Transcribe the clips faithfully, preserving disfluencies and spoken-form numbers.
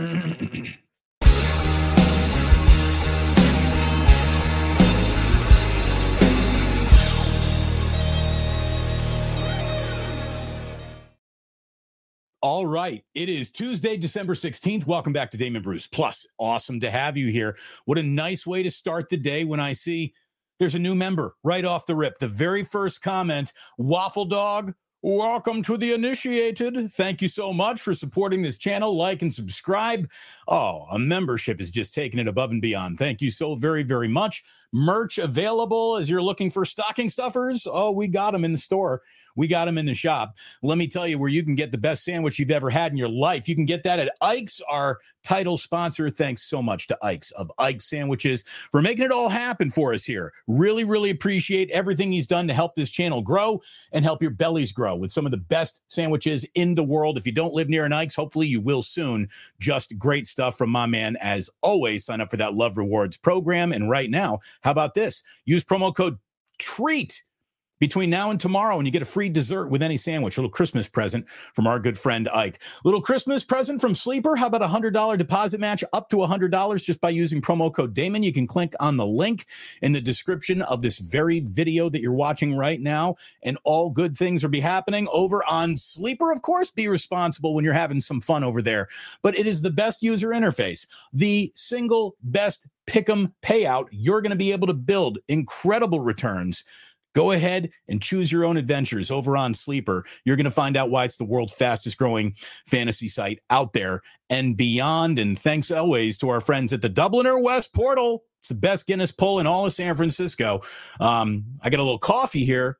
All right. It is Tuesday, December sixteenth. Welcome back to Damon Bruce Plus. Awesome to have you here. What a nice way to start the day when I see there's a new member right off the rip. The very first comment, Waffle Dog, welcome to the initiated. Thank you so much for supporting this channel. Like and subscribe. Oh, a membership is just taking it above and beyond. Thank you so very, very much. Merch available as you're looking for stocking stuffers. Oh, we got them in the store. We got them in the shop. Let me tell you where you can get the best sandwich you've ever had in your life. You can get that at Ike's, our title sponsor. Thanks so much to Ike's of Ike's Sandwiches for making it all happen for us here. Really, really appreciate everything he's done to help this channel grow and help your bellies grow with some of the best sandwiches in the world. If you don't live near an Ike's, hopefully you will soon. Just great stuff from my man. As always, sign up for that Love Rewards program. And right now, how about this? Use promo code TREAT between now and tomorrow, and you get a free dessert with any sandwich. A little Christmas present from our good friend Ike. Little Christmas present from Sleeper. How about a one hundred dollars deposit match up to one hundred dollars just by using promo code Damon? You can click on the link in the description of this very video that you're watching right now, and all good things will be happening over on Sleeper. Of course, be responsible when you're having some fun over there, but it is the best user interface, the single best pick'em payout. You're going to be able to build incredible returns. Go ahead and choose your own adventures over on Sleeper. You're going to find out why it's the world's fastest growing fantasy site out there and beyond. And thanks always to our friends at the Dubliner West Portal. It's the best Guinness pull in all of San Francisco. Um, I got a little coffee here.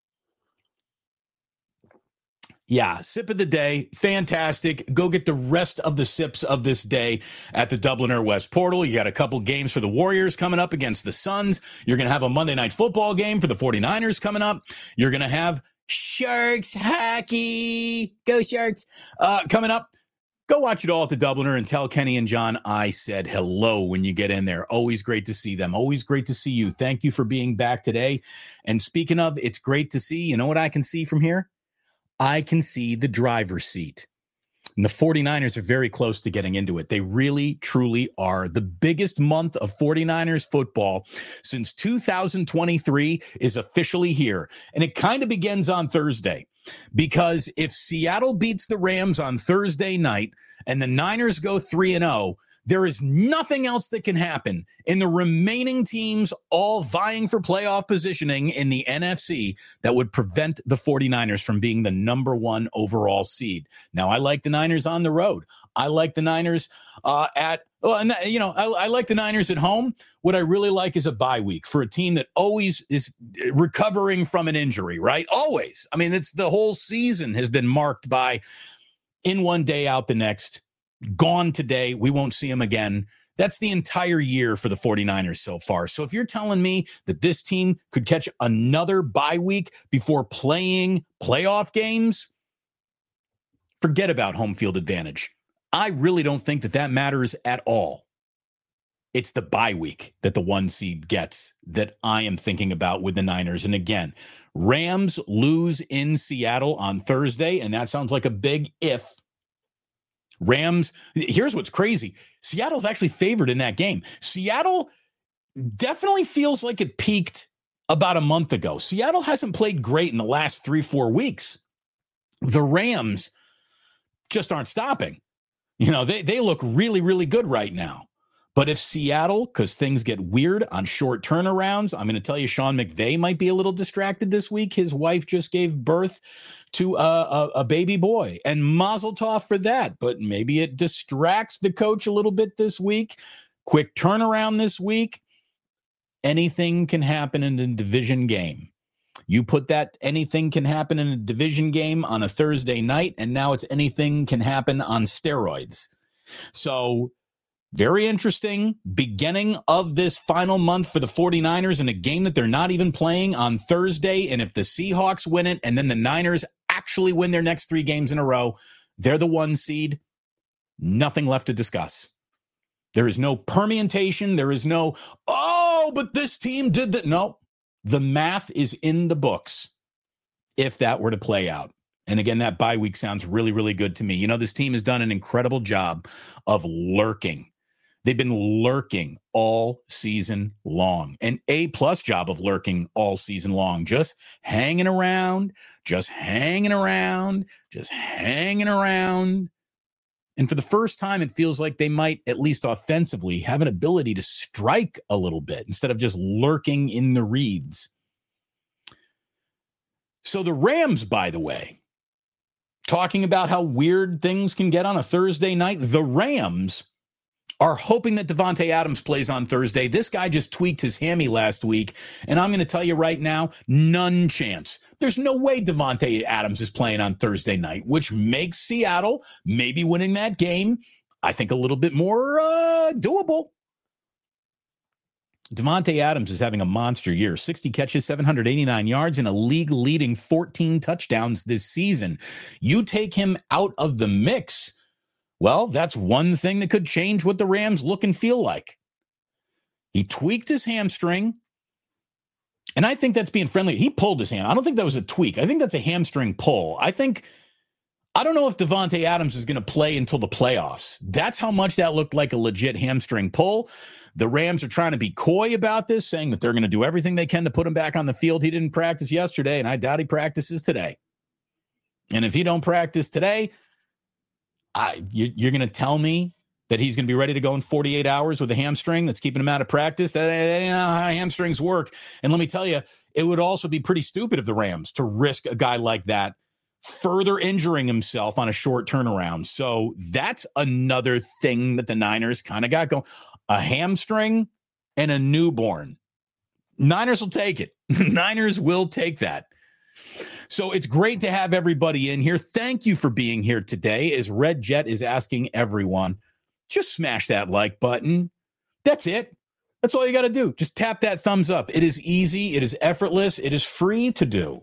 Yeah, sip of the day. Fantastic. Go get the rest of the sips of this day at the Dubliner West Portal. You got a couple games for the Warriors coming up against the Suns. You're going to have a Monday Night Football game for the forty-niners coming up. You're going to have Sharks hockey. Go Sharks. Uh, coming up. Go watch it all at the Dubliner and tell Kenny and John I said hello when you get in there. Always great to see them. Always great to see you. Thank you for being back today. And speaking of, it's great to see. You know what I can see from here? I can see the driver's seat. And the forty-niners are very close to getting into it. They really, truly are. The biggest month of forty-niners football since two thousand twenty-three is officially here. And it kind of begins on Thursday, because if Seattle beats the Rams on Thursday night and the Niners go three and oh, there is nothing else that can happen in the remaining teams all vying for playoff positioning in the N F C that would prevent the forty-niners from being the number one overall seed. Now, I like the Niners on the road. I like the Niners uh, at, well, and you know, I, I like the Niners at home. What I really like is a bye week for a team that always is recovering from an injury, right? Always. I mean, it's the whole season has been marked by in one day, out the next. Gone today. We won't see him again. That's the entire year for the forty-niners so far. So if you're telling me that this team could catch another bye week before playing playoff games, forget about home field advantage. I really don't think that that matters at all. It's the bye week that the one seed gets that I am thinking about with the Niners. And again, Rams lose in Seattle on Thursday, and that sounds like a big if. Rams, here's what's crazy. Seattle's actually favored in that game. Seattle definitely feels like it peaked about a month ago. Seattle hasn't played great in the last three, four weeks. The Rams just aren't stopping. You know, they, they look really, really good right now. But if Seattle, because things get weird on short turnarounds, I'm going to tell you, Sean McVay might be a little distracted this week. His wife just gave birth to a, a, a baby boy, and mazel tov for that. But maybe it distracts the coach a little bit this week. Quick turnaround this week. Anything can happen in a division game. You put that anything can happen in a division game on a Thursday night, and now it's anything can happen on steroids. So very interesting beginning of this final month for the forty-niners in a game that they're not even playing on Thursday. And if the Seahawks win it and then the Niners actually win their next three games in a row, they're the one seed. Nothing left to discuss. There is no permutation. There is no, oh, but this team did that. No, the math is in the books if that were to play out. And again, that bye week sounds really, really good to me. You know, this team has done an incredible job of lurking. They've been lurking all season long, an A-plus job of lurking all season long, just hanging around, just hanging around, just hanging around. And for the first time, it feels like they might, at least offensively, have an ability to strike a little bit instead of just lurking in the reeds. So the Rams, by the way, talking about how weird things can get on a Thursday night, the Rams are hoping that Davante Adams plays on Thursday. This guy just tweaked his hammy last week, and I'm going to tell you right now, none chance. There's no way Davante Adams is playing on Thursday night, which makes Seattle maybe winning that game, I think, a little bit more uh, doable. Davante Adams is having a monster year. sixty catches, seven hundred eighty-nine yards, and a league-leading fourteen touchdowns this season. You take him out of the mix, well, that's one thing that could change what the Rams look and feel like. He tweaked his hamstring, and I think that's being friendly. He pulled his ham. I don't think that was a tweak. I think that's a hamstring pull. I think, I don't know if Davante Adams is going to play until the playoffs. That's how much that looked like a legit hamstring pull. The Rams are trying to be coy about this, saying that they're going to do everything they can to put him back on the field. He didn't practice yesterday, and I doubt he practices today. And if he don't practice today, I, you, you're going to tell me that he's going to be ready to go in forty-eight hours with a hamstring that's keeping him out of practice? That, that ain't how hamstrings work. And let me tell you, it would also be pretty stupid of the Rams to risk a guy like that further injuring himself on a short turnaround. So that's another thing that the Niners kind of got going. A hamstring and a newborn. Niners will take it. Niners will take that. So it's great to have everybody in here. Thank you for being here today. As Red Jet is asking everyone, just smash that like button. That's it. That's all you got to do. Just tap that thumbs up. It is easy. It is effortless. It is free to do.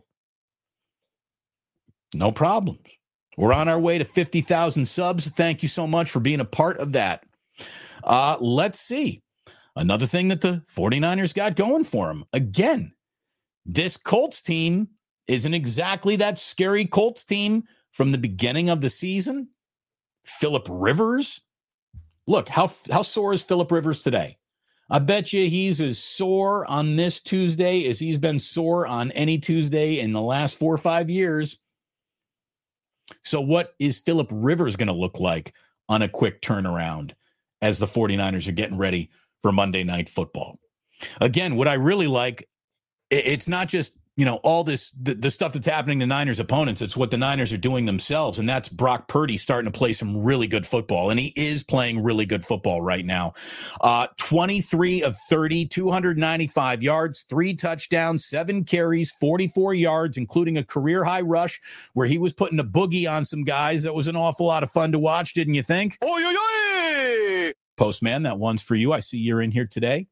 No problems. We're on our way to fifty thousand subs. Thank you so much for being a part of that. Uh, let's see. Another thing that the 49ers got going for them. Again, this Colts team isn't exactly that scary Colts team from the beginning of the season. Phillip Rivers. Look, how, how sore is Phillip Rivers today? I bet you he's as sore on this Tuesday as he's been sore on any Tuesday in the last four or five years. So what is Phillip Rivers going to look like on a quick turnaround as the 49ers are getting ready for Monday Night Football? Again, what I really like, it's not just, you know, all this, the, the stuff that's happening to Niners opponents. It's what the Niners are doing themselves. And that's Brock Purdy starting to play some really good football. And he is playing really good football right now. Uh, twenty-three of thirty, two hundred ninety-five yards, three touchdowns, seven carries, forty-four yards, including a career high rush where he was putting a boogie on some guys. That was an awful lot of fun to watch, didn't you think? Oy, oy, oy! Postman, that one's for you. I see you're in here today.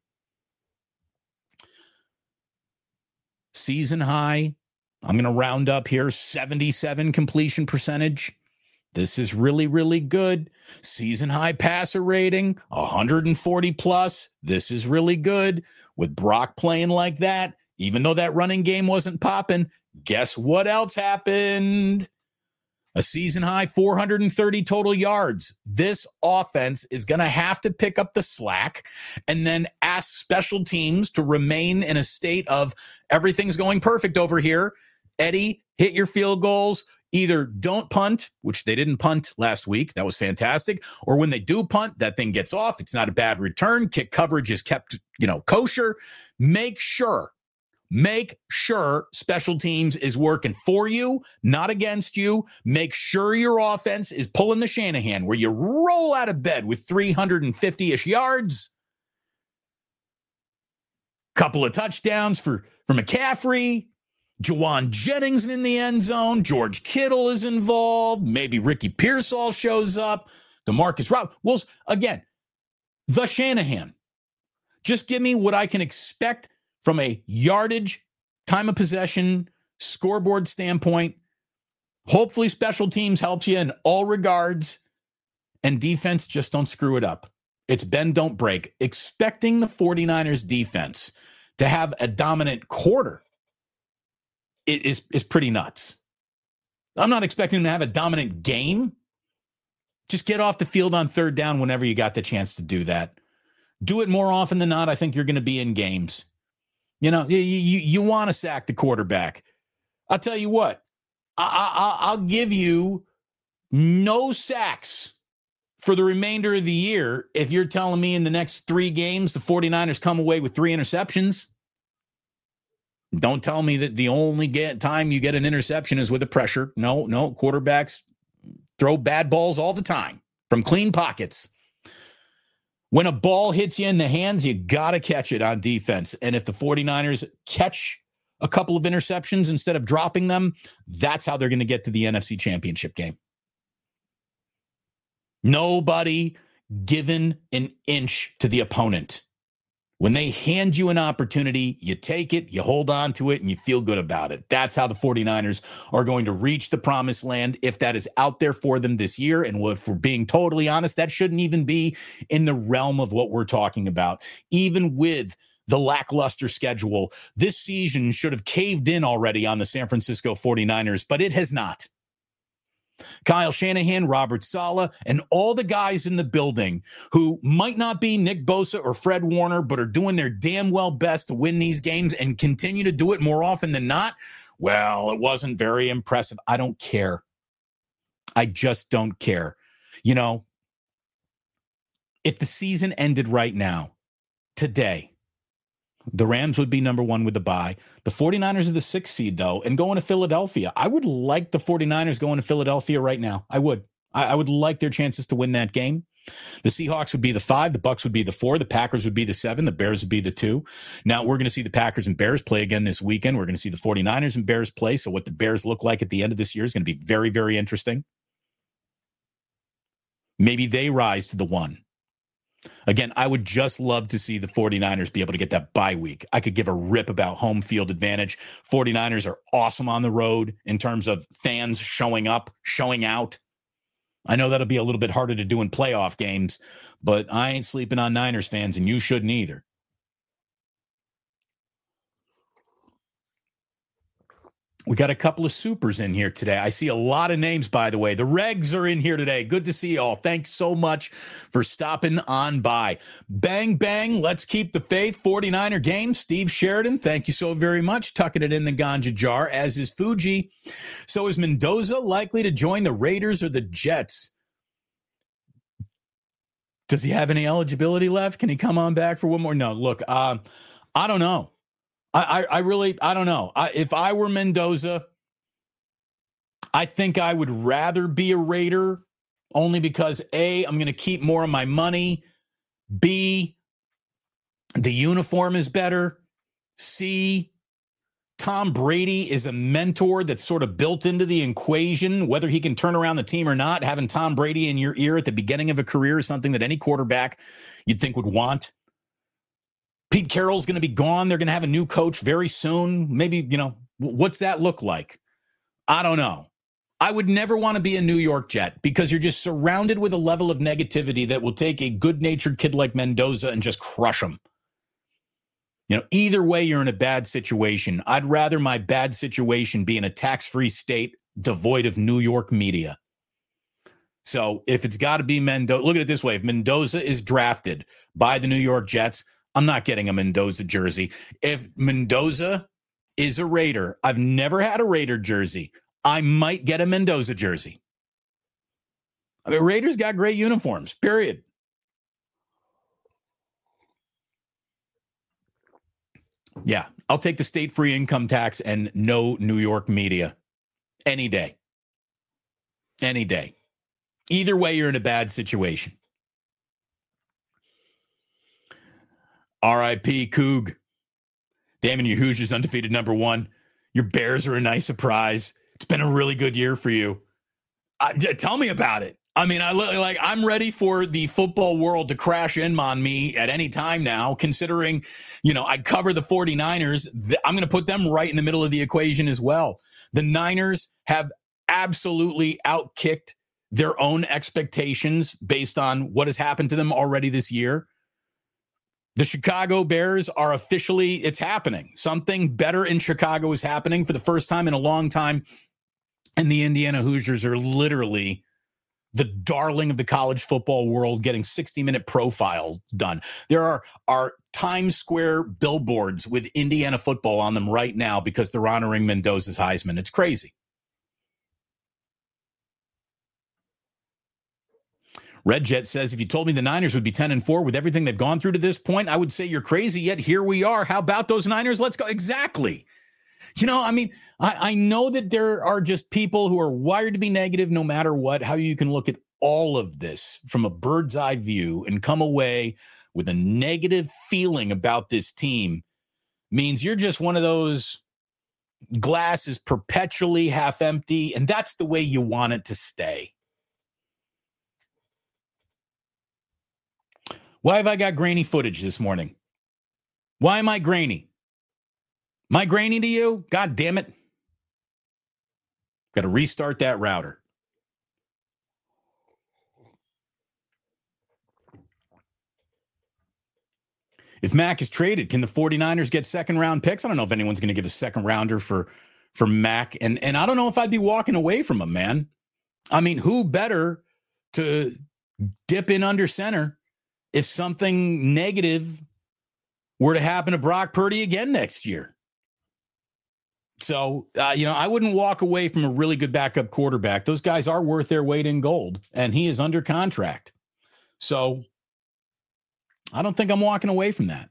Season high, I'm going to round up here, seventy-seven completion percentage. This is really, really good. Season high passer rating, one hundred forty plus. This is really good. With Brock playing like that, even though that running game wasn't popping, guess what else happened? A season high four hundred thirty total yards. This offense is going to have to pick up the slack and then ask special teams to remain in a state of everything's going perfect over here. Eddie, hit your field goals. Either don't punt, which they didn't punt last week. That was fantastic. Or when they do punt, that thing gets off. It's not a bad return. Kick coverage is kept, you know, kosher. Make sure Make sure special teams is working for you, not against you. Make sure your offense is pulling the Shanahan, where you roll out of bed with three hundred fifty-ish yards. Couple of touchdowns for, for McCaffrey. Juwan Jennings in the end zone. George Kittle is involved. Maybe Ricky Pearsall shows up. DeMarcus Rob. Well, again, the Shanahan. Just give me what I can expect from a yardage, time of possession, scoreboard standpoint. Hopefully special teams helps you in all regards. And defense, just don't screw it up. It's bend, don't break. Expecting the 49ers defense to have a dominant quarter is, is pretty nuts. I'm not expecting him to have a dominant game. Just get off the field on third down whenever you got the chance to do that. Do it more often than not. I think you're going to be in games. You know, you, you, you want to sack the quarterback. I'll tell you what, I, I, I'll give you no sacks for the remainder of the year if you're telling me in the next three games the 49ers come away with three interceptions. Don't tell me that the only get time you get an interception is with a pressure. No, no, quarterbacks throw bad balls all the time from clean pockets. When a ball hits you in the hands, you got to catch it on defense. And if the 49ers catch a couple of interceptions instead of dropping them, that's how they're going to get to the N F C Championship game. Nobody given an inch to the opponent. When they hand you an opportunity, you take it, you hold on to it, and you feel good about it. That's how the 49ers are going to reach the promised land if that is out there for them this year. And if we're being totally honest, that shouldn't even be in the realm of what we're talking about. Even with the lackluster schedule, this season should have caved in already on the San Francisco 49ers, but it has not. Kyle Shanahan, Robert Saleh, and all the guys in the building who might not be Nick Bosa or Fred Warner, but are doing their damn well best to win these games and continue to do it more often than not. Well, it wasn't very impressive. I don't care. I just don't care. You know, if the season ended right now, today, the Rams would be number one with the bye. The 49ers are the sixth seed, though, and going to Philadelphia. I would like the 49ers going to Philadelphia right now. I would. I, I would like their chances to win that game. The Seahawks would be the five. The Bucs would be the four. The Packers would be the seven. The Bears would be the two. Now, we're going to see the Packers and Bears play again this weekend. We're going to see the 49ers and Bears play. So what the Bears look like at the end of this year is going to be very, very interesting. Maybe they rise to the one. Again, I would just love to see the 49ers be able to get that bye week. I could give a rip about home field advantage. 49ers are awesome on the road in terms of fans showing up, showing out. I know that'll be a little bit harder to do in playoff games, but I ain't sleeping on Niners fans, and you shouldn't either. We got a couple of supers in here today. I see a lot of names, by the way. The Regs are in here today. Good to see you all. Thanks so much for stopping on by. Bang, bang. Let's keep the faith. 49er game. Steve Sheridan, thank you so very much. Tucking it in the ganja jar, as is Fuji. So is Mendoza likely to join the Raiders or the Jets? Does he have any eligibility left? Can he come on back for one more? No, look, uh, I don't know. I, I really, I don't know. I, if I were Mendoza, I think I would rather be a Raider only because A, I'm going to keep more of my money. B, the uniform is better. C, Tom Brady is a mentor that's sort of built into the equation, whether he can turn around the team or not. Having Tom Brady in your ear at the beginning of a career is something that any quarterback you'd think would want. Pete Carroll's going to be gone. They're going to have a new coach very soon. Maybe, you know, what's that look like? I don't know. I would never want to be a New York Jet because you're just surrounded with a level of negativity that will take a good-natured kid like Mendoza and just crush him. You know, either way, you're in a bad situation. I'd rather my bad situation be in a tax-free state devoid of New York media. So if it's got to be Mendoza, look at it this way. If Mendoza is drafted by the New York Jets, I'm not getting a Mendoza jersey. If Mendoza is a Raider, I've never had a Raider jersey. I might get a Mendoza jersey. I mean, Raiders got great uniforms, period. Yeah, I'll take the state-free income tax and no New York media any day. Any day. Either way, you're in a bad situation. R I P Coug. Damon, your Hoosiers undefeated number one. Your Bears are a nice surprise. It's been a really good year for you. Uh, tell me about it. I mean, I like I'm ready for the football world to crash in on me at any time now, considering, you know, I cover the 49ers. I'm going to put them right in the middle of the equation as well. The Niners have absolutely outkicked their own expectations based on what has happened to them already this year. The Chicago Bears are officially, it's happening. Something better in Chicago is happening for the first time in a long time. And the Indiana Hoosiers are literally the darling of the college football world, getting sixty-minute profiles done. There are, are Times Square billboards with Indiana football on them right now because they're honoring Mendoza's Heisman. It's crazy. Red Jet says, if you told me the Niners would be ten and four with everything they've gone through to this point, I would say you're crazy, yet here we are. How about those Niners? Let's go. Exactly. You know, I mean, I, I know that there are just people who are wired to be negative no matter what, how you can look at all of this from a bird's eye view and come away with a negative feeling about this team means you're just one of those glass is perpetually half empty, and that's the way you want it to stay. Why have I got grainy footage this morning? Why am I grainy? Am I grainy to you? God damn it. Got to restart that router. If Mac is traded, can the 49ers get second round picks? I don't know if anyone's going to give a second rounder for, for Mac. And, and I don't know if I'd be walking away from him, man. I mean, who better to dip in under center if something negative were to happen to Brock Purdy again next year? So, uh, you know, I wouldn't walk away from a really good backup quarterback. Those guys are worth their weight in gold, and he is under contract. So I don't think I'm walking away from that.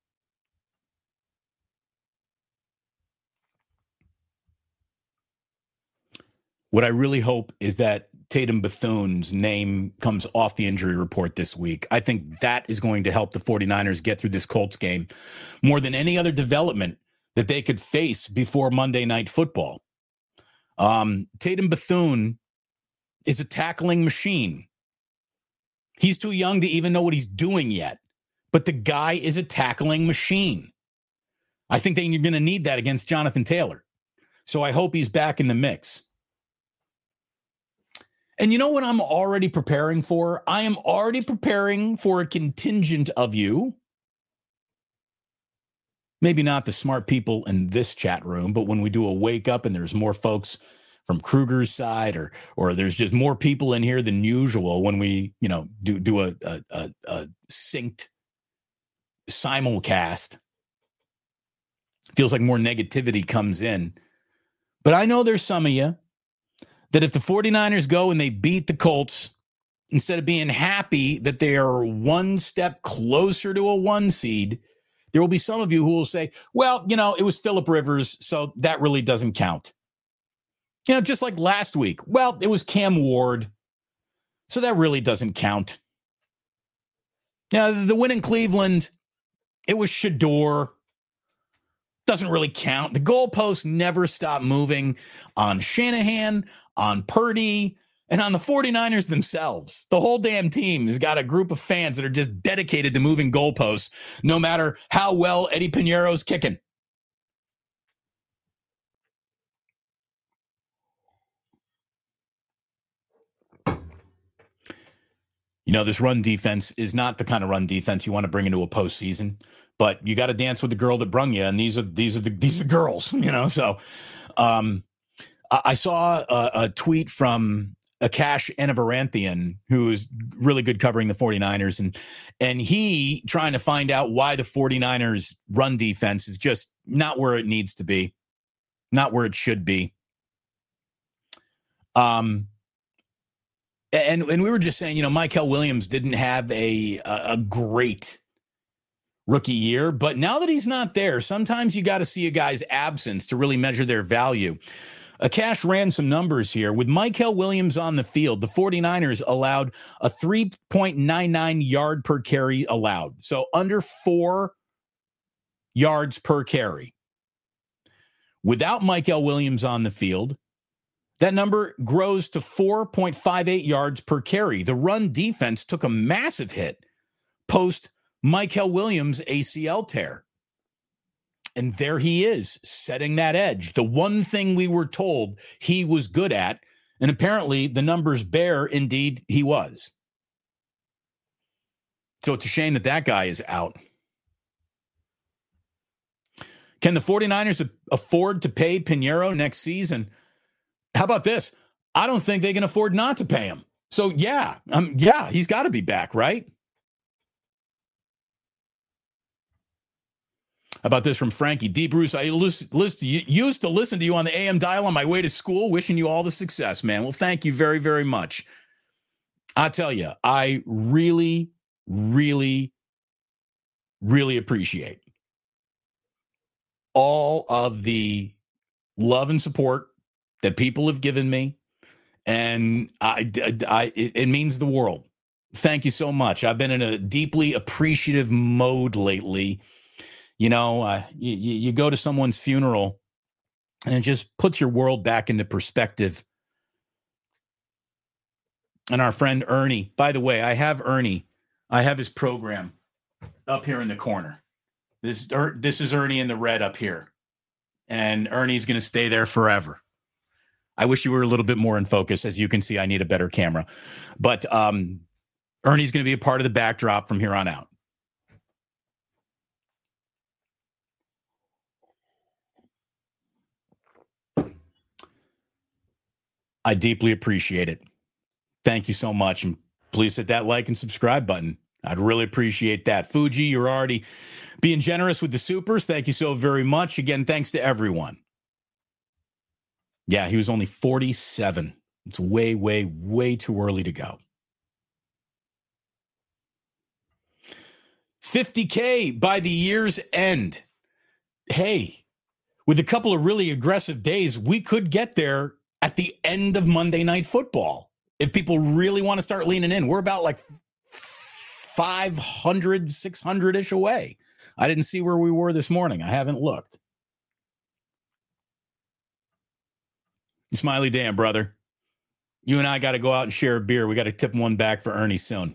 What I really hope is that Tatum Bethune's name comes off the injury report this week. I think that is going to help the 49ers get through this Colts game more than any other development that they could face before Monday Night Football. Um, Tatum Bethune is a tackling machine. He's too young to even know what he's doing yet, but the guy is a tackling machine. I think that you're going to need that against Jonathan Taylor. So I hope he's back in the mix. And you know what I'm already preparing for? I am already preparing for a contingent of you. Maybe not the smart people in this chat room, but when we do a wake up and there's more folks from Kruger's side, or or there's just more people in here than usual when we, you know, do do a a, a, a synced simulcast. Feels like more negativity comes in. But I know there's some of you that if the 49ers go and they beat the Colts, instead of being happy that they are one step closer to a one seed, there will be some of you who will say, well, you know, it was Phillip Rivers, so that really doesn't count. You know, just like last week. Well, it was Cam Ward, so that really doesn't count. Now, the win in Cleveland, it was Shador. Doesn't really count. The goalposts never stop moving on Shanahan, on Purdy, and on the 49ers themselves. The whole damn team has got a group of fans that are just dedicated to moving goalposts, no matter how well Eddie Piñeiro's kicking. You know, this run defense is not the kind of run defense you want to bring into a postseason, but you got to dance with the girl that brung you, and these are these are the these are the girls, you know. So, um, I, I saw a, a tweet from Akash Anavaranthian, who is really good covering the 49ers, and and he trying to find out why the 49ers run defense is just not where it needs to be, not where it should be. Um. And and we were just saying, you know, Mykel Williams didn't have a, a a great rookie year, but now that he's not there, sometimes you got to see a guy's absence to really measure their value. Akash ran some numbers here. With Mykel Williams on the field, the 49ers allowed a three point nine nine yard per carry allowed, so under four yards per carry. Without Mykel Williams on the field, that number grows to four point five eight yards per carry. The run defense took a massive hit post Mykel Williams A C L tear. And there he is, setting that edge. The one thing we were told he was good at, and apparently the numbers bear, indeed, he was. So it's a shame that that guy is out. Can the 49ers afford to pay Piñeiro next season? How about this? I don't think they can afford not to pay him. So, yeah, um, yeah, he's got to be back, right? How about this from Frankie? D. Bruce, I used to listen to you on the A M dial on my way to school. Wishing you all the success, man. Well, thank you very, very much. I tell you, I really, really, really appreciate all of the love and support that people have given me. And I, I, it, it means the world. Thank you so much. I've been in a deeply appreciative mode lately. You know, uh, you, you go to someone's funeral and it just puts your world back into perspective. And our friend Ernie, by the way, I have Ernie. I have his program up here in the corner. This, this is Ernie in the red up here. And Ernie's going to stay there forever. I wish you were a little bit more in focus. As you can see, I need a better camera. But um, Ernie's going to be a part of the backdrop from here on out. I deeply appreciate it. Thank you so much. And please hit that like and subscribe button. I'd really appreciate that. Fuji, you're already being generous with the supers. Thank you so very much. Again, thanks to everyone. Yeah, he was only forty-seven. It's way, way, way too early to go. fifty K by the year's end. Hey, with a couple of really aggressive days, we could get there at the end of Monday Night Football. If people really want to start leaning in, we're about like five hundred, six hundred-ish away. I didn't see where we were this morning. I haven't looked. Smiley Dan, brother. You and I got to go out and share a beer. We got to tip one back for Ernie soon.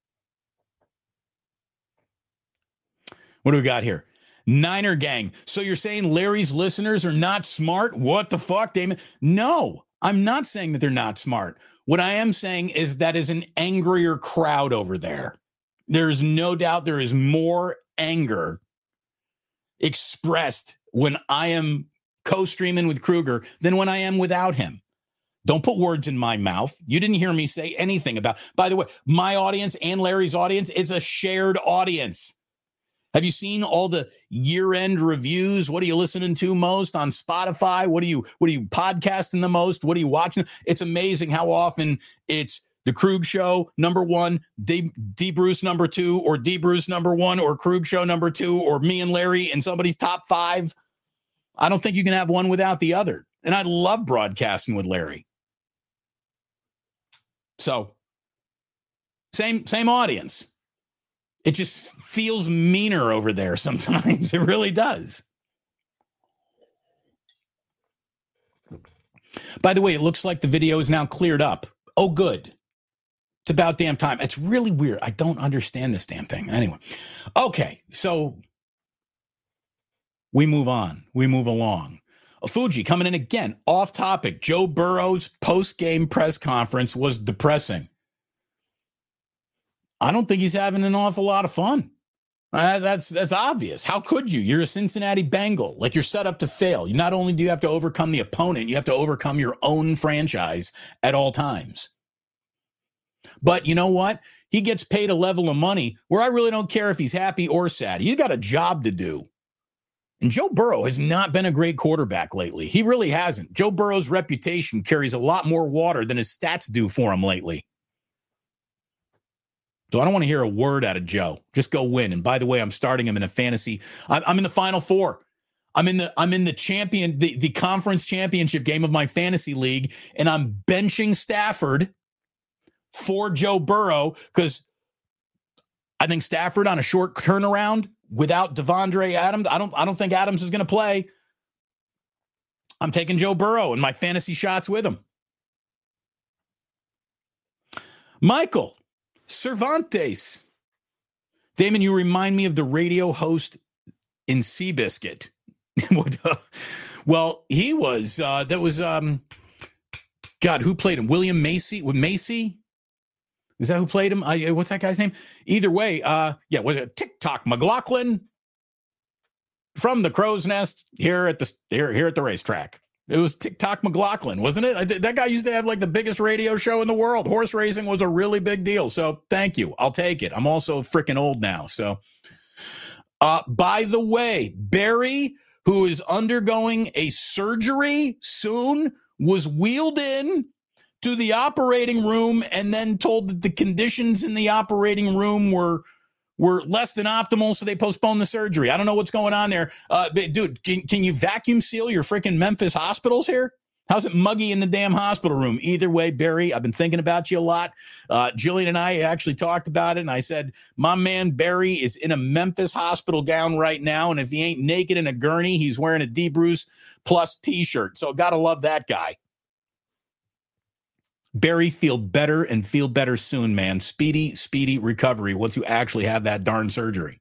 What do we got here? Niner gang. So you're saying Larry's listeners are not smart? What the fuck, Damon? No, I'm not saying that they're not smart. What I am saying is that is an angrier crowd over there. There's no doubt there is more anger expressed when I am co-streaming with Kruger than when I am without him. Don't put words in my mouth. You didn't hear me say anything about, by the way, my audience and Larry's audience is a shared audience. Have you seen all the year-end reviews? What are you listening to most on Spotify? What are you, what are you podcasting the most? What are you watching? It's amazing how often it's the Krug Show number one, D, D Bruce number two, or D Bruce number one, or Krug Show number two, or me and Larry in somebody's top five. I don't think you can have one without the other. And I love broadcasting with Larry. So, same same audience. It just feels meaner over there sometimes. It really does. By the way, it looks like the video is now cleared up. Oh, good. It's about damn time. It's really weird. I don't understand this damn thing. Anyway. Okay, so we move on. We move along. Fuji coming in again, off topic. Joe Burrow's post-game press conference was depressing. I don't think he's having an awful lot of fun. Uh, that's that's obvious. How could you? You're a Cincinnati Bengal. Like, you're set up to fail. You not only do you have to overcome the opponent, you have to overcome your own franchise at all times. But you know what? He gets paid a level of money where I really don't care if he's happy or sad. He's got a job to do. And Joe Burrow has not been a great quarterback lately. He really hasn't. Joe Burrow's reputation carries a lot more water than his stats do for him lately. So I don't want to hear a word out of Joe. Just go win. And by the way, I'm starting him in a fantasy. I'm, I'm in the Final Four. I'm in the I'm in the champion, the, the conference championship game of my fantasy league, and I'm benching Stafford for Joe Burrow because I think Stafford on a short turnaround without Devondre Adams, I don't I don't think Adams is going to play. I'm taking Joe Burrow in my fantasy shots with him. Michael Cervantes. Damon, you remind me of the radio host in Seabiscuit. Well, he was, uh, that was, um, God, who played him? William Macy? With Macy? Is that who played him? Uh, what's that guy's name? Either way, uh, yeah, was it TikTok McLaughlin from the Crow's Nest here at the here, here at the racetrack? It was TikTok McLaughlin, wasn't it? I th- that guy used to have like the biggest radio show in the world. Horse racing was a really big deal. So thank you. I'll take it. I'm also freaking old now. So, uh, by the way, Barry, who is undergoing a surgery soon, was wheeled in to the operating room and then told that the conditions in the operating room were were less than optimal, so they postponed the surgery. I don't know what's going on there. Uh, but dude, can, can you vacuum seal your freaking Memphis hospitals here? How's it muggy in the damn hospital room? Either way, Barry, I've been thinking about you a lot. Uh, Jillian and I actually talked about it, and I said, my man Barry is in a Memphis hospital gown right now, and if he ain't naked in a gurney, he's wearing a D. Bruce Plus T-shirt. So gotta love that guy. Barry, feel better and feel better soon, man. Speedy, speedy recovery once you actually have that darn surgery.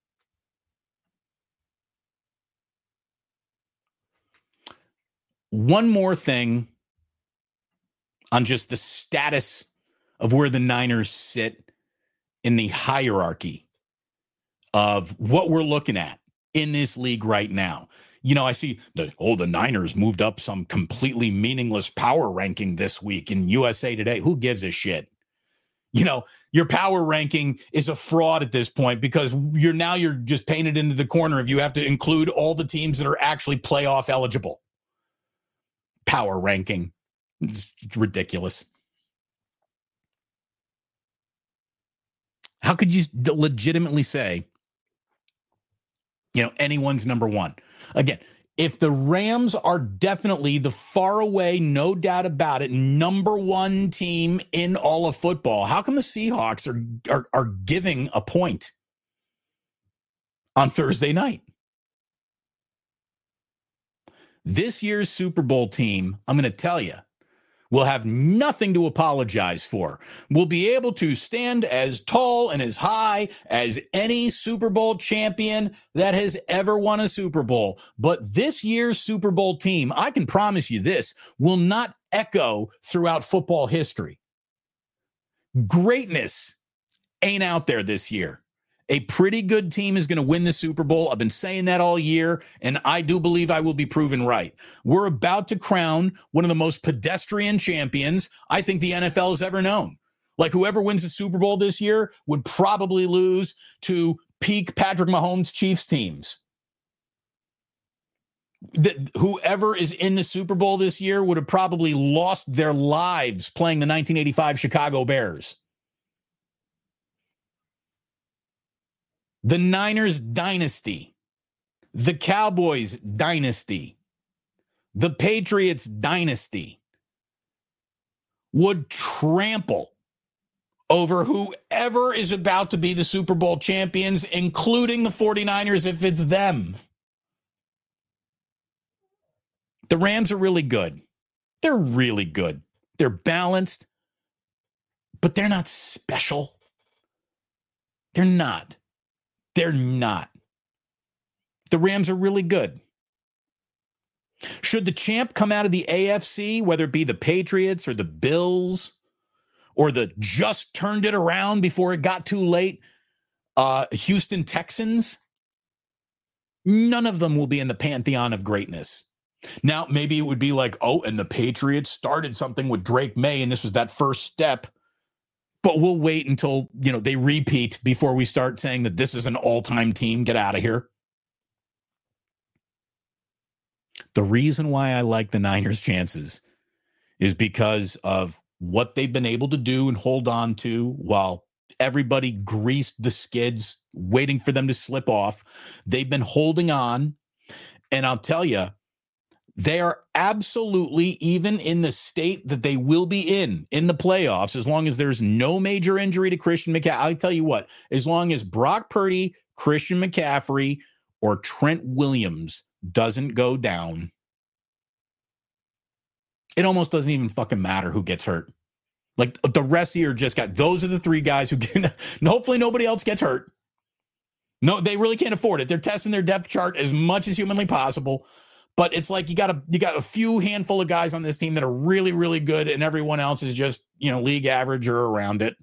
One more thing on just the status of where the Niners sit in the hierarchy of what we're looking at in this league right now. You know, I see the, oh, the Niners moved up some completely meaningless power ranking this week in U S A Today. Who gives a shit? You know, your power ranking is a fraud at this point because you're now you're just painted into the corner if you have to include all the teams that are actually playoff eligible. Power ranking. It's ridiculous. How could you legitimately say, you know, anyone's number one? Again, if the Rams are definitely the far away, no doubt about it, number one team in all of football, how come the Seahawks are, are, are giving a point on Thursday night? This year's Super Bowl team, I'm going to tell you, will have nothing to apologize for. We'll be able to stand as tall and as high as any Super Bowl champion that has ever won a Super Bowl. But this year's Super Bowl team, I can promise you this, will not echo throughout football history. Greatness ain't out there this year. A pretty good team is going to win the Super Bowl. I've been saying that all year, and I do believe I will be proven right. We're about to crown one of the most pedestrian champions I think the N F L has ever known. Like whoever wins the Super Bowl this year would probably lose to peak Patrick Mahomes Chiefs teams. The, whoever is in the Super Bowl this year would have probably lost their lives playing the nineteen eighty-five Chicago Bears. The Niners dynasty, the Cowboys dynasty, the Patriots dynasty would trample over whoever is about to be the Super Bowl champions, including the 49ers if it's them. The Rams are really good. They're really good. They're balanced, but they're not special. They're not. They're not. The Rams are really good. Should the champ come out of the A F C, whether it be the Patriots or the Bills or the just turned it around before it got too late, uh, Houston Texans, none of them will be in the pantheon of greatness. Now, maybe it would be like, oh, and the Patriots started something with Drake May, and this was that first step. But we'll wait until, you know, they repeat before we start saying that this is an all-time team. Get out of here. The reason why I like the Niners' chances is because of what they've been able to do and hold on to while everybody greased the skids, waiting for them to slip off. They've been holding on. And I'll tell you, they are absolutely, even in the state that they will be in, in the playoffs, as long as there's no major injury to Christian McCaffrey. I'll tell you what, as long as Brock Purdy, Christian McCaffrey, or Trent Williams doesn't go down, it almost doesn't even fucking matter who gets hurt. Like the rest of the year just got, those are the three guys who can, hopefully nobody else gets hurt. No, they really can't afford it. They're testing their depth chart as much as humanly possible. But it's like you got a you got a few handful of guys on this team that are really, really good, and everyone else is just, you know, league average or around it.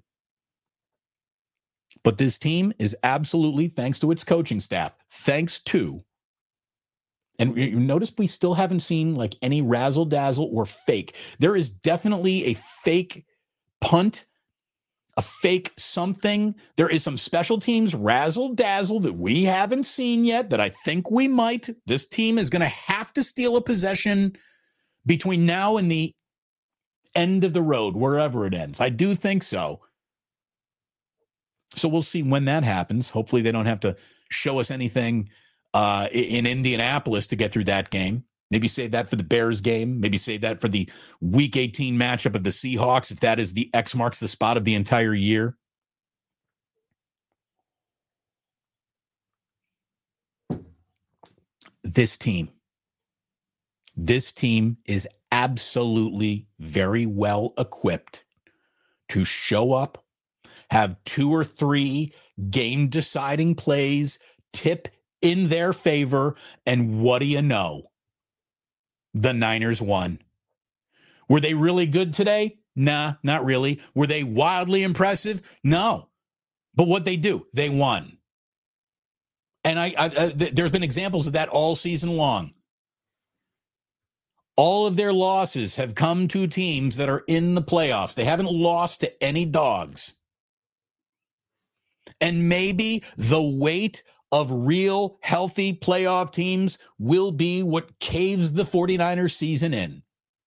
But this team is absolutely, thanks to its coaching staff, thanks to And you notice we still haven't seen like any razzle dazzle or fake. There is definitely a fake punt, a fake something. There is some special teams razzle dazzle that we haven't seen yet that I think we might. This team is going to have to steal a possession between now and the end of the road, wherever it ends. I do think so. So we'll see when that happens. Hopefully they don't have to show us anything uh, in Indianapolis to get through that game. Maybe save that for the Bears game. Maybe save that for the Week eighteen matchup of the Seahawks, if that is the X marks the spot of the entire year. This team, this team is absolutely very well equipped to show up, have two or three game-deciding plays tip in their favor, and what do you know? The Niners won. Were they really good today? Nah, not really. Were they wildly impressive? No. But what they do, they won. And I, I, I th- there's been examples of that all season long. All of their losses have come to teams that are in the playoffs. They haven't lost to any dogs. And maybe the weight of real, healthy playoff teams will be what caves the 49ers season in.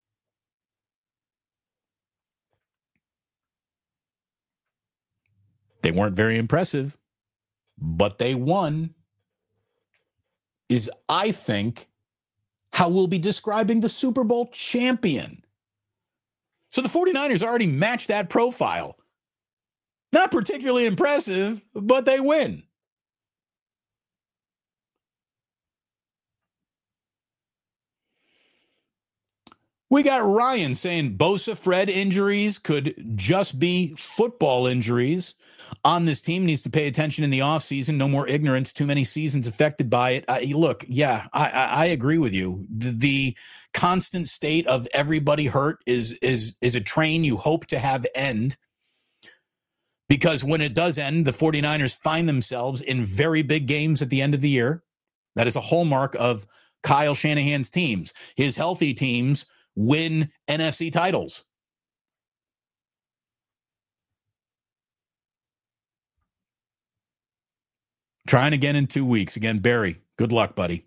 They weren't very impressive, but they won, is, I think, how we'll be describing the Super Bowl champion. So the 49ers already matched that profile. Not particularly impressive, but they win. We got Ryan saying Bosa Fred injuries could just be football injuries. On this team needs to pay attention in the offseason. No more ignorance. Too many seasons affected by it. I, look, yeah, I, I, I agree with you. The, the constant state of everybody hurt is is is a train you hope to have end. Because when it does end, the 49ers find themselves in very big games at the end of the year. That is a hallmark of Kyle Shanahan's teams. His healthy teams win N F C titles. Trying again in two weeks. Again, Barry, good luck, buddy.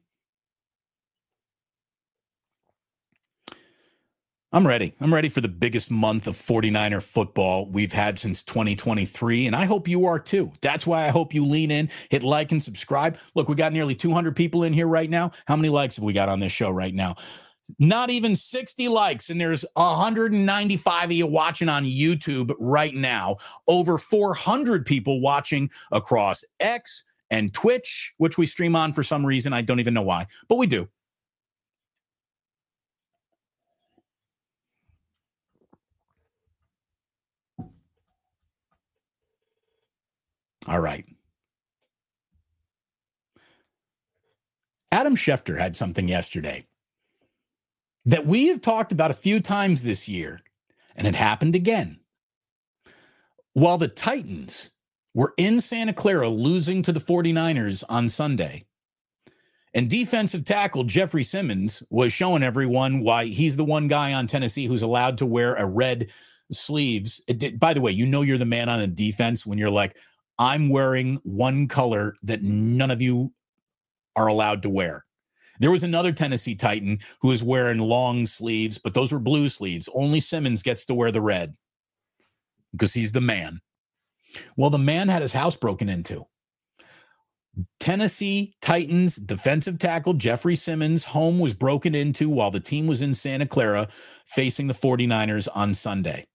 I'm ready. I'm ready for the biggest month of 49er football we've had since twenty twenty-three, and I hope you are too. That's why I hope you lean in, hit like and subscribe. Look, we got nearly two hundred people in here right now. How many likes have we got on this show right now? Not even sixty likes, and there's one hundred ninety-five of you watching on YouTube right now. Over four hundred people watching across X and Twitch, which we stream on for some reason. I don't even know why, but we do. All right. Adam Schefter had something yesterday that we have talked about a few times this year, and it happened again. While the Titans were in Santa Clara losing to the 49ers on Sunday, and defensive tackle Jeffrey Simmons was showing everyone why he's the one guy on Tennessee who's allowed to wear a red sleeves. It did, by the way, you know you're the man on the defense when you're like, I'm wearing one color that none of you are allowed to wear. There was another Tennessee Titan who was wearing long sleeves, but those were blue sleeves. Only Simmons gets to wear the red because he's the man. Well, the man had his house broken into. Tennessee Titans defensive tackle Jeffrey Simmons' home was broken into while the team was in Santa Clara facing the 49ers on Sunday.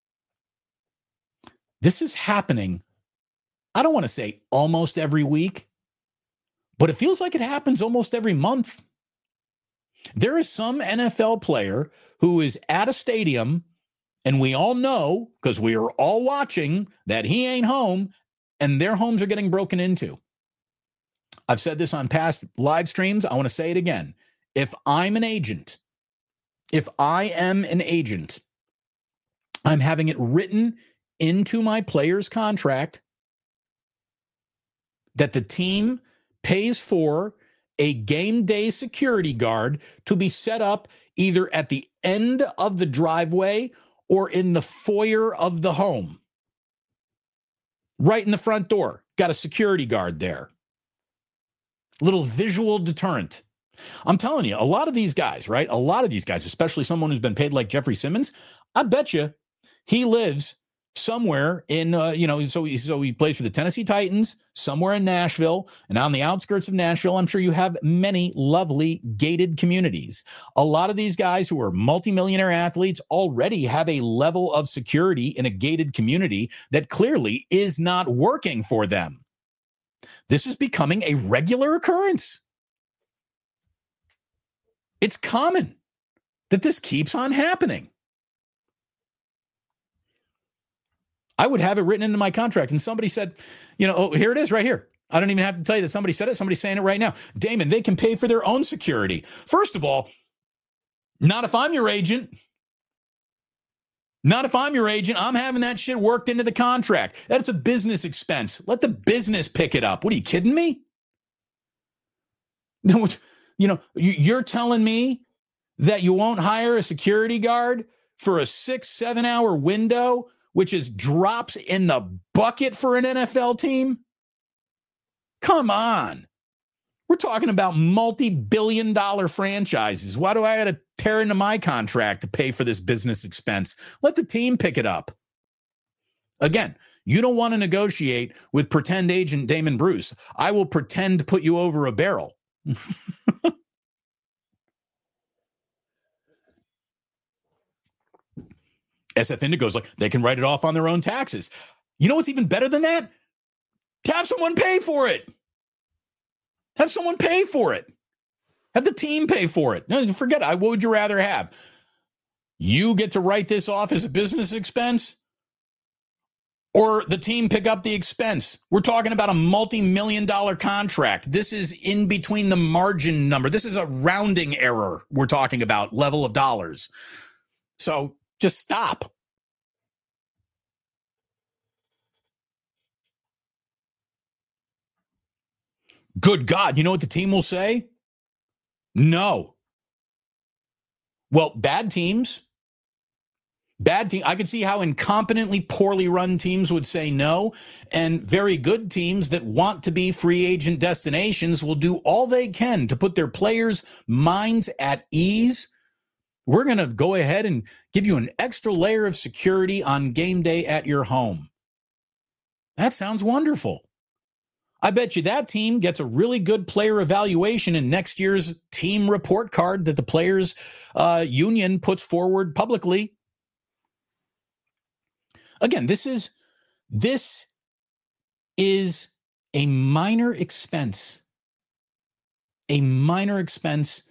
This is happening, I don't want to say almost every week, but it feels like it happens almost every month. There is some N F L player who is at a stadium, and we all know, because we are all watching, that he ain't home, and their homes are getting broken into. I've said this on past live streams. I want to say it again. If I'm an agent, if I am an agent, I'm having it written into my player's contract that the team pays for a game day security guard to be set up either at the end of the driveway or in the foyer of the home. Right in the front door, got a security guard there. Little visual deterrent. I'm telling you, a lot of these guys, right? A lot of these guys, especially someone who's been paid like Jeffrey Simmons, I bet you he lives somewhere in, uh, you know, so he, so he plays for the Tennessee Titans, somewhere in Nashville, and on the outskirts of Nashville, I'm sure you have many lovely gated communities. A lot of these guys who are multimillionaire athletes already have a level of security in a gated community that clearly is not working for them. This is becoming a regular occurrence. It's common that this keeps on happening. I would have it written into my contract. And somebody said, you know, oh, here it is right here. I don't even have to tell you that somebody said it. Somebody's saying it right now. Damon, they can pay for their own security. First of all, not if I'm your agent. Not if I'm your agent. I'm having that shit worked into the contract. That's a business expense. Let the business pick it up. What, are you kidding me? You know, you're telling me that you won't hire a security guard for a six, seven hour window, which is drops in the bucket for an N F L team? Come on. We're talking about multi-billion dollar franchises. Why do I got to tear into my contract to pay for this business expense? Let the team pick it up. Again, you don't want to negotiate with pretend agent Damon Bruce. I will pretend to put you over a barrel. S F Indigo's like, they can write it off on their own taxes. You know what's even better than that? To have someone pay for it. Have someone pay for it. Have the team pay for it. No, forget it. What would you rather have? You get to write this off as a business expense, or the team pick up the expense? We're talking about a multi-million dollar contract. This is in between the margin number. This is a rounding error we're talking about, level of dollars. So just stop. Good God, you know what the team will say? No. Well, bad teams, bad team. I could see how incompetently, poorly run teams would say no, and very good teams that want to be free agent destinations will do all they can to put their players' minds at ease. We're going to go ahead and give you an extra layer of security on game day at your home. That sounds wonderful. I bet you that team gets a really good player evaluation in next year's team report card that the players' uh, union puts forward publicly. Again, this is this is a minor expense, a minor expense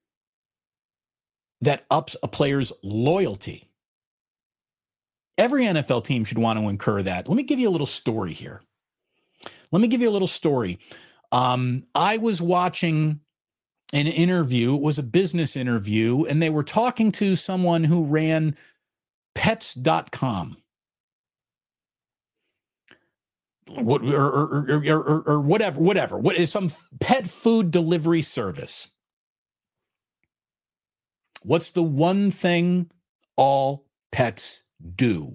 that ups a player's loyalty. Every N F L team should want to incur that. Let me give you a little story here. Let me give you a little story. Um, I was watching an interview. It was a business interview, and they were talking to someone who ran pets dot com. What, or, or, or, or, or whatever, whatever. What is some pet food delivery service? What's the one thing all pets do?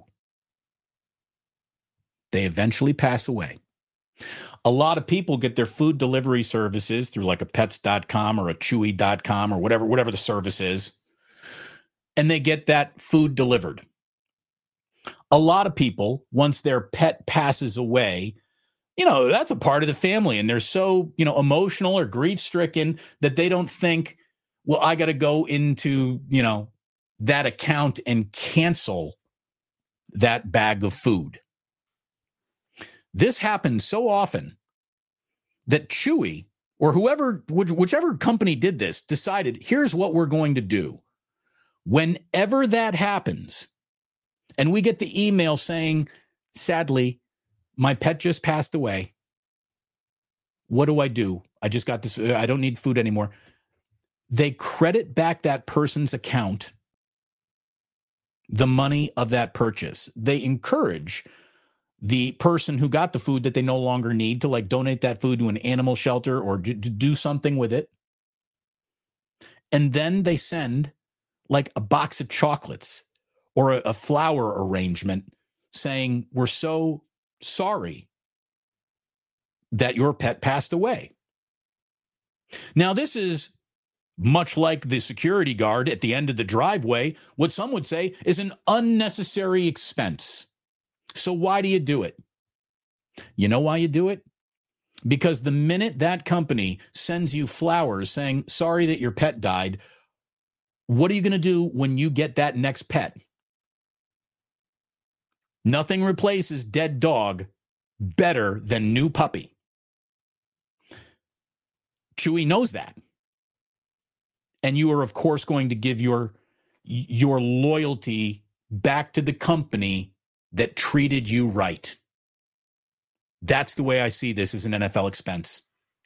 They eventually pass away. A lot of people get their food delivery services through like a pets dot com or a chewy dot com or whatever, whatever the service is, and they get that food delivered. A lot of people, once their pet passes away, you know, that's a part of the family, and they're so, you know, emotional or grief-stricken that they don't think, well, I got to go into, you know, that account and cancel that bag of food. This happens so often that Chewy or whoever, whichever company did this, decided, here's what we're going to do. Whenever that happens, and we get the email saying, sadly, my pet just passed away. What do I do? I just got this. I don't need food anymore. They credit back that person's account the money of that purchase. They encourage the person who got the food that they no longer need to like donate that food to an animal shelter or to do something with it. And then they send like a box of chocolates or a, a flower arrangement saying, we're so sorry that your pet passed away. Now, this is much like the security guard at the end of the driveway, what some would say is an unnecessary expense. So why do you do it? You know why you do it? Because the minute that company sends you flowers saying, sorry that your pet died, what are you going to do when you get that next pet? Nothing replaces dead dog better than new puppy. Chewy knows that. And you are, of course, going to give your, your loyalty back to the company that treated you right. That's the way I see this as an N F L expense.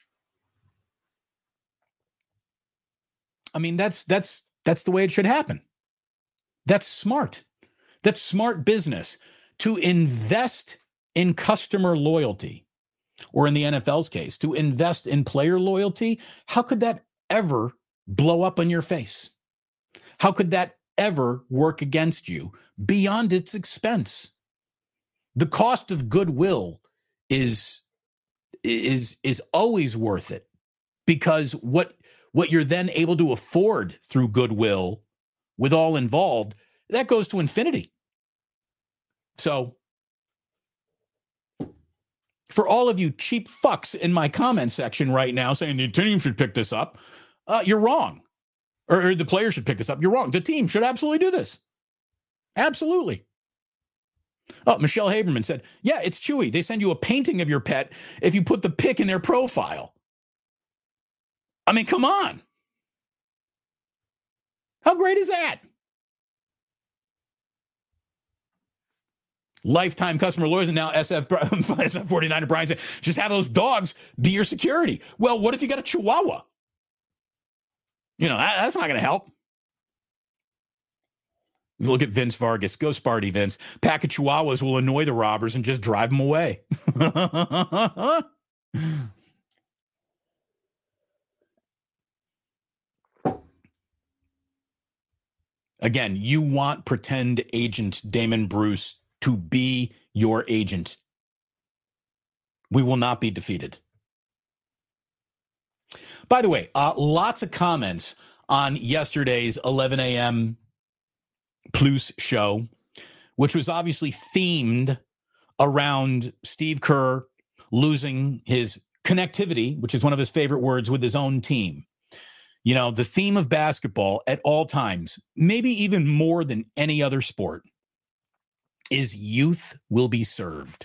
I mean, that's that's that's the way it should happen. That's smart. That's smart business to invest in customer loyalty, or in the N F L's case, to invest in player loyalty. How could that ever blow up on your face? How could that ever work against you beyond its expense? The cost of goodwill is is is always worth it, because what what you're then able to afford through goodwill with all involved, that goes to infinity. So for all of you cheap fucks in my comment section right now saying the team should pick this up, uh, you're wrong. Or, or the player should pick this up. You're wrong. The team should absolutely do this. Absolutely. Oh, Michelle Haberman said, yeah, it's Chewy. They send you a painting of your pet if you put the pic in their profile. I mean, come on. How great is that? Lifetime customer loyalty. Now S F forty-nine, Brian said, just have those dogs be your security. Well, what if you got a Chihuahua? You know, that, that's not going to help. Look at Vince Vargas. Go Sparty, Vince. Pack of Chihuahuas will annoy the robbers and just drive them away. Again, you want pretend agent Damon Bruce to be your agent. We will not be defeated. By the way, uh, lots of comments on yesterday's eleven a.m. Plus show, which was obviously themed around Steve Kerr losing his connectivity, which is one of his favorite words, with his own team. You know, the theme of basketball at all times, maybe even more than any other sport, is youth will be served.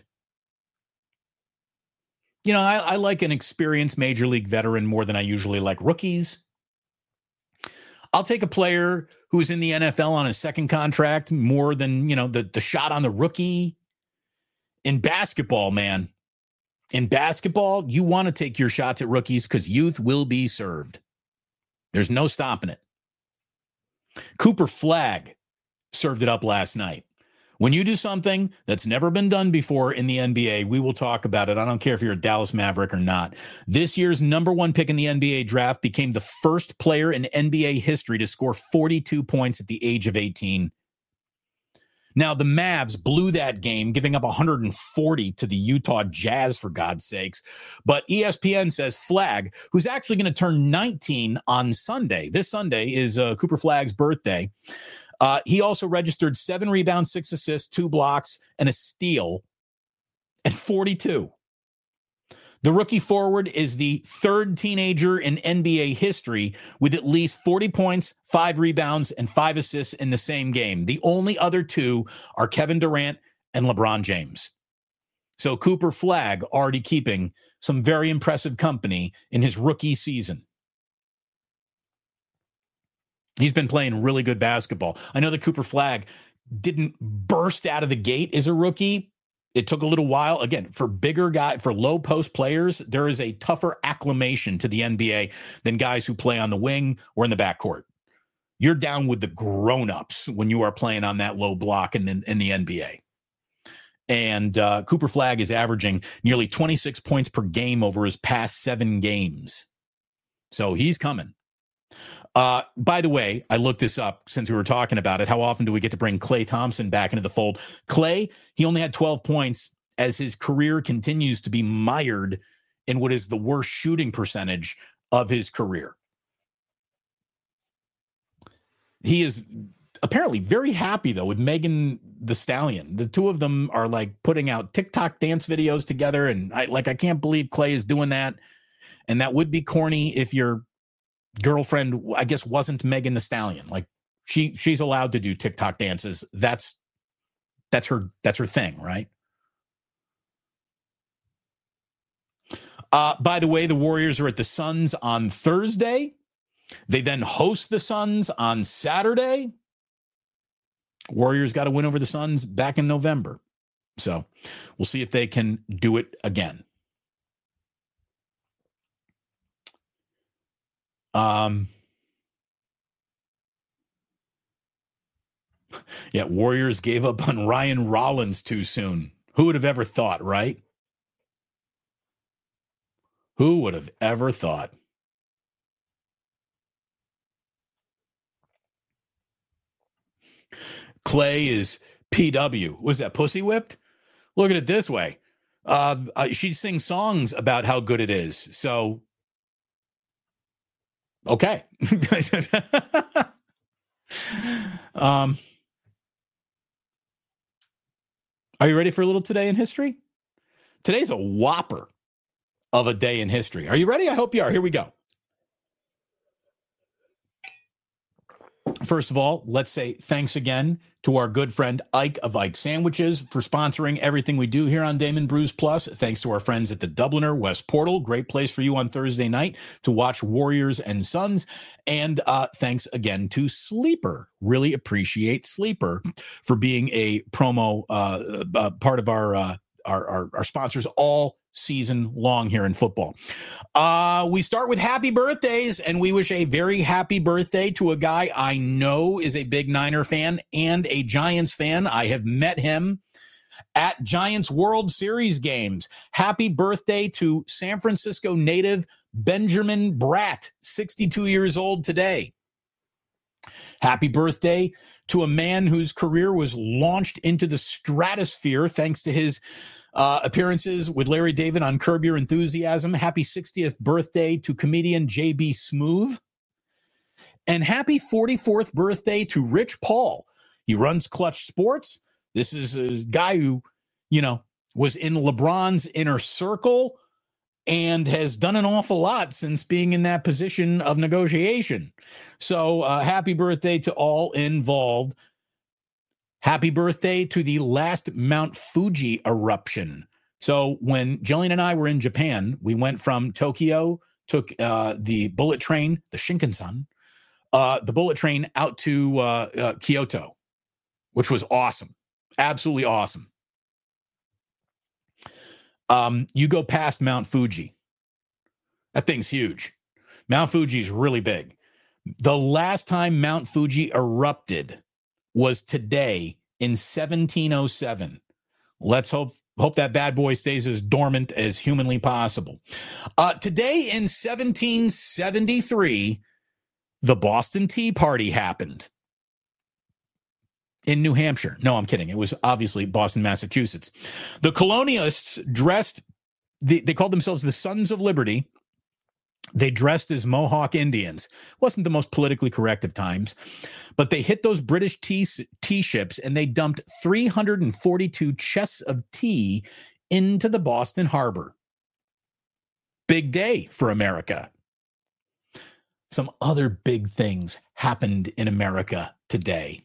You know, I, I like an experienced major league veteran more than I usually like rookies. I'll take a player who's in the N F L on his second contract more than, you know, the, the shot on the rookie. In basketball, man, in basketball, you want to take your shots at rookies because youth will be served. There's no stopping it. Cooper Flagg served it up last night. When you do something that's never been done before in the N B A, we will talk about it. I don't care if you're a Dallas Maverick or not. This year's number one pick in the N B A draft became the first player in N B A history to score forty-two points at the age of eighteen. Now, the Mavs blew that game, giving up one hundred forty to the Utah Jazz, for God's sakes. But E S P N says Flagg, who's actually going to turn nineteen on Sunday. This Sunday is uh, Cooper Flagg's birthday. Uh, he also registered seven rebounds, six assists, two blocks, and a steal at forty-two. The rookie forward is the third teenager in N B A history with at least forty points, five rebounds, and five assists in the same game. The only other two are Kevin Durant and LeBron James. So Cooper Flagg already keeping some very impressive company in his rookie season. He's been playing really good basketball. I know that Cooper Flagg didn't burst out of the gate as a rookie. It took a little while. Again, for bigger guy, for low post players, there is a tougher acclimation to the N B A than guys who play on the wing or in the backcourt. You're down with the grown-ups when you are playing on that low block in the, in the N B A. And uh, Cooper Flagg is averaging nearly twenty-six points per game over his past seven games. So he's coming. Uh, by the way, I looked this up since we were talking about it. How often do we get to bring Klay Thompson back into the fold? Klay, he only had twelve points as his career continues to be mired in what is the worst shooting percentage of his career. He is apparently very happy, though, with Megan Thee Stallion. The two of them are like putting out TikTok dance videos together. And I like, I can't believe Klay is doing that. And that would be corny if your girlfriend, I guess, wasn't Megan Thee Stallion. Like she, she's allowed to do TikTok dances. That's, that's her, that's her thing, right? Uh, by the way, the Warriors are at the Suns on Thursday. They then host the Suns on Saturday. Warriors got to win over the Suns back in November. So we'll see if they can do it again. Um, yeah, Warriors gave up on Ryan Rollins too soon. Who would have ever thought, right? Who would have ever thought? Klay is P W. Was that pussy whipped? Look at it this way. Uh, uh, she sings songs about how good it is. So, okay. um, are you ready for a little Today in History? Today's a whopper of a day in history. Are you ready? I hope you are. Here we go. First of all, let's say thanks again to our good friend Ike of Ike Sandwiches for sponsoring everything we do here on Damon Brews Plus. Thanks to our friends at the Dubliner West Portal. Great place for you on Thursday night to watch Warriors and Suns. And uh, thanks again to Sleeper. Really appreciate Sleeper for being a promo uh, uh, part of our, uh, our, our, our sponsors all season long here in football. Uh, we start with happy birthdays, and we wish a very happy birthday to a guy I know is a big Niner fan and a Giants fan. I have met him at Giants World Series games. Happy birthday to San Francisco native Benjamin Bratt, sixty-two years old today. Happy birthday to a man whose career was launched into the stratosphere thanks to his Uh, appearances with Larry David on Curb Your Enthusiasm. Happy sixtieth birthday to comedian J B Smoove. And happy forty-fourth birthday to Rich Paul. He runs Clutch Sports. This is a guy who, you know, was in LeBron's inner circle and has done an awful lot since being in that position of negotiation. So uh, happy birthday to all involved. Happy birthday to the last Mount Fuji eruption. So when Jillian and I were in Japan, we went from Tokyo, took uh, the bullet train, the Shinkansen, uh, the bullet train out to uh, uh, Kyoto, which was awesome. Absolutely awesome. Um, you go past Mount Fuji. That thing's huge. Mount Fuji is really big. The last time Mount Fuji erupted was today in seventeen oh seven. Let's hope hope that bad boy stays as dormant as humanly possible. Uh, today in seventeen seventy-three, the Boston Tea Party happened in New Hampshire. No, I'm kidding. It was obviously Boston, Massachusetts. The colonialists dressed, the, they called themselves the Sons of Liberty. They dressed as Mohawk Indians. Wasn't the most politically correct of times, but they hit those British tea, tea ships and they dumped three hundred forty-two chests of tea into the Boston Harbor. Big day for America. Some other big things happened in America today.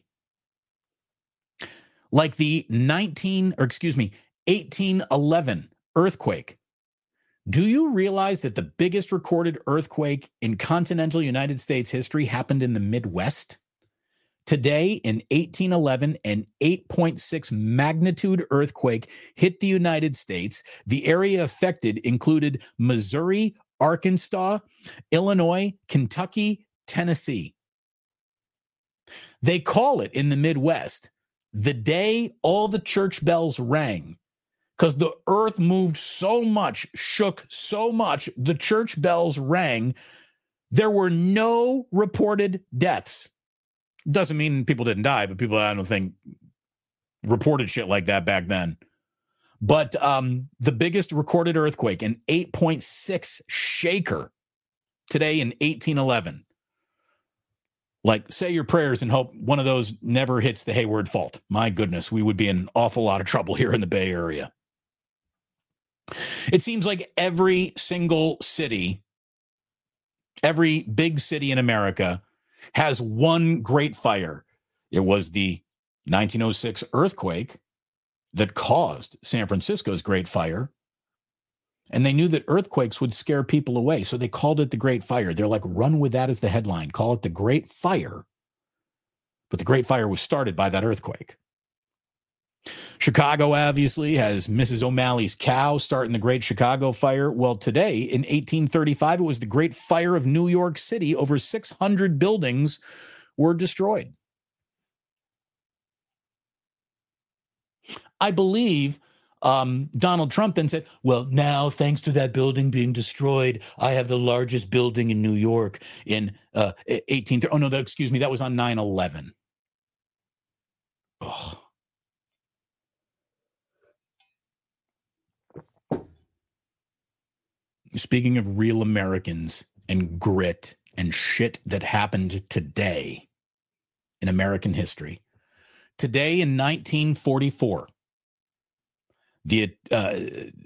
Like the nineteen, or excuse me, eighteen eleven earthquake. Do you realize that the biggest recorded earthquake in continental United States history happened in the Midwest? Today, in eighteen eleven, an eight point six magnitude earthquake hit the United States. The area affected included Missouri, Arkansas, Illinois, Kentucky, Tennessee. They call it in the Midwest the day all the church bells rang, because the earth moved so much, shook so much, the church bells rang. There were no reported deaths. Doesn't mean people didn't die, but people, I don't think, reported shit like that back then. But um, the biggest recorded earthquake, an eight point six shaker today in eighteen eleven. Like, say your prayers and hope one of those never hits the Hayward Fault. My goodness, we would be in an awful lot of trouble here in the Bay Area. It seems like every single city, every big city in America has one great fire. It was the nineteen oh six earthquake that caused San Francisco's Great Fire. And they knew that earthquakes would scare people away, so they called it the Great Fire. They're like, run with that as the headline. Call it the Great Fire. But the Great Fire was started by that earthquake. Chicago, obviously, has Missus O'Malley's cow starting the Great Chicago Fire. Well, today, in eighteen thirty-five, it was the Great Fire of New York City. Over six hundred buildings were destroyed. I believe um, Donald Trump then said, well, now, thanks to that building being destroyed, I have the largest building in New York in uh, eighteen thirty. Oh, no, that, excuse me, that was on nine eleven. Oh. Speaking of real Americans and grit and shit that happened today in American history. Today in nineteen forty-four, the uh,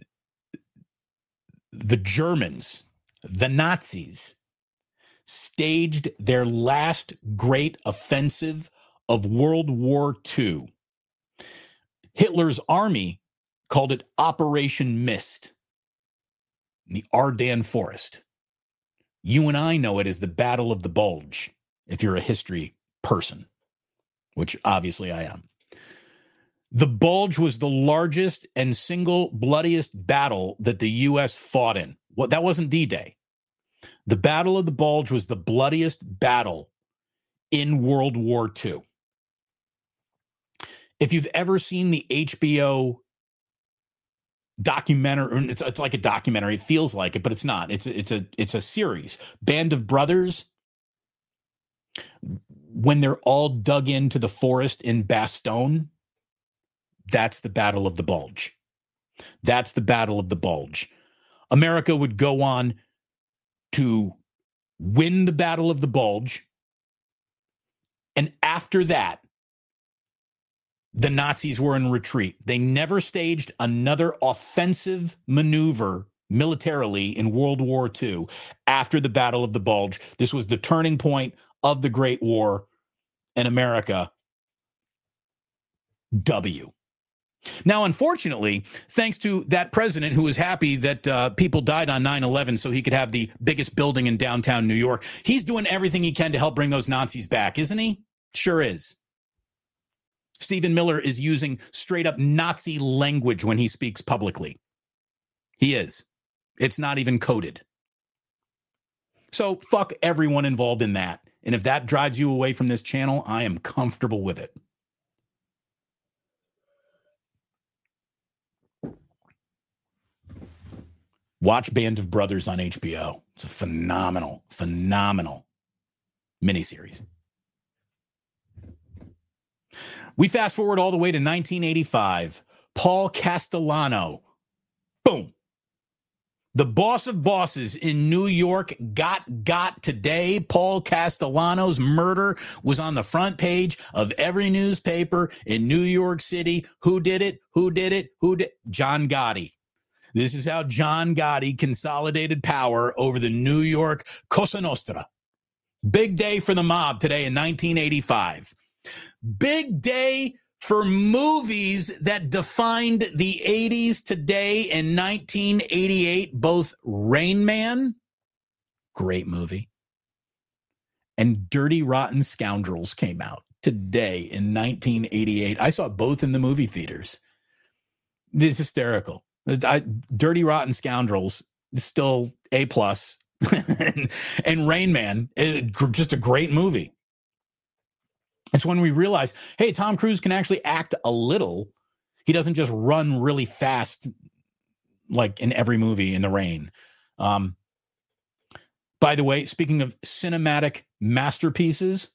the Germans, the Nazis, staged their last great offensive of World War Two. Hitler's army called it Operation Mist, the Ardennes Forest. You and I know it as the Battle of the Bulge, if you're a history person, which obviously I am. The Bulge was the largest and single bloodiest battle that the U S fought in. Well, that wasn't D-Day. The Battle of the Bulge was the bloodiest battle in World War Two. If you've ever seen the H B O documentary, it's, it's like a documentary, it feels like it, but it's not. It's a, it's a, it's a series. Band of Brothers, when they're all dug into the forest in Bastogne, that's the Battle of the Bulge. That's the Battle of the Bulge. America would go on to win the Battle of the Bulge. And after that, the Nazis were in retreat. They never staged another offensive maneuver militarily in World War Two after the Battle of the Bulge. This was the turning point of the Great War, and America, W. Now, unfortunately, thanks to that president who was happy that uh, people died on nine eleven so he could have the biggest building in downtown New York, he's doing everything he can to help bring those Nazis back, isn't he? Sure is. Stephen Miller is using straight up Nazi language when he speaks publicly. He is. It's not even coded. So fuck everyone involved in that. And if that drives you away from this channel, I am comfortable with it. Watch Band of Brothers on H B O. It's a phenomenal, phenomenal miniseries. We fast forward all the way to nineteen eighty-five. Paul Castellano. Boom. The boss of bosses in New York got got today. Paul Castellano's murder was on the front page of every newspaper in New York City. Who did it? Who did it? Who did? John Gotti. This is how John Gotti consolidated power over the New York Cosa Nostra. Big day for the mob today in nineteen eighty-five. Big day for movies that defined the eighties today in nineteen eighty-eight. Both Rain Man, great movie, and Dirty Rotten Scoundrels came out today in nineteen eighty-eight. I saw both in the movie theaters. It's hysterical. I, Dirty Rotten Scoundrels is still A plus, and, and Rain Man, it, just a great movie. It's when we realize, hey, Tom Cruise can actually act a little. He doesn't just run really fast like in every movie in the rain. Um, by the way, speaking of cinematic masterpieces,